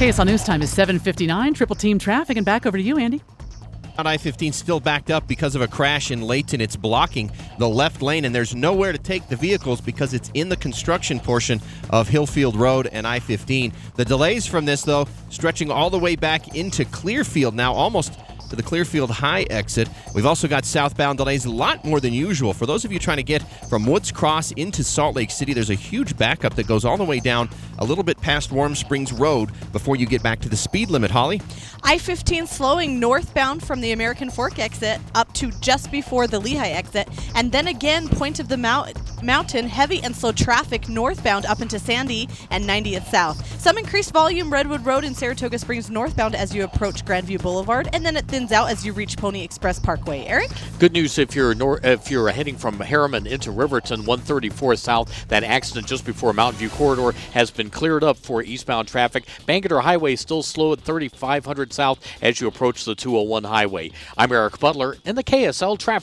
KSL News Time is 7:59. Triple team traffic, and back over to you, Andy. I-15 still backed up because of a crash in Layton. It's blocking the left lane, and there's nowhere to take the vehicles because it's in the construction portion of Hillfield Road and I-15. The delays from this, though, stretching all the way back into Clearfield, now almost to the Clearfield High exit. We've also got southbound delays, a lot more than usual. For those of you trying to get from Woods Cross into Salt Lake City, there's a huge backup that goes all the way down a little bit past Warm Springs Road before you get back to the speed limit. Holly? I-15 slowing northbound from the American Fork exit up to just before the Lehigh exit, and then again Point of the Mountain, heavy and slow traffic northbound up into Sandy and 90th South. Some increased volume Redwood Road and Saratoga Springs northbound as you approach Grandview Boulevard, and then it thins out as you reach Pony Express Parkway. Eric? Good news if you're heading from Harriman into Riverton, 134 south. That accident just before Mountain View Corridor has been cleared up for eastbound traffic. Bangerter Highway still slow at 3500 south as you approach the 201 highway. I'm Eric Butler in the KSL traffic.